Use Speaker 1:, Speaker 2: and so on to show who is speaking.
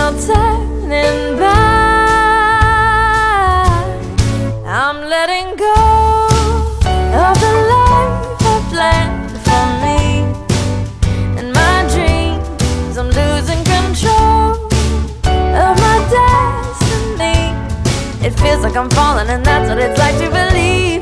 Speaker 1: no turning back. I'm letting go of the life I planned for me and my dreams. I'm losing control of my destiny. It feels like I'm falling, and that's what it's like to believe.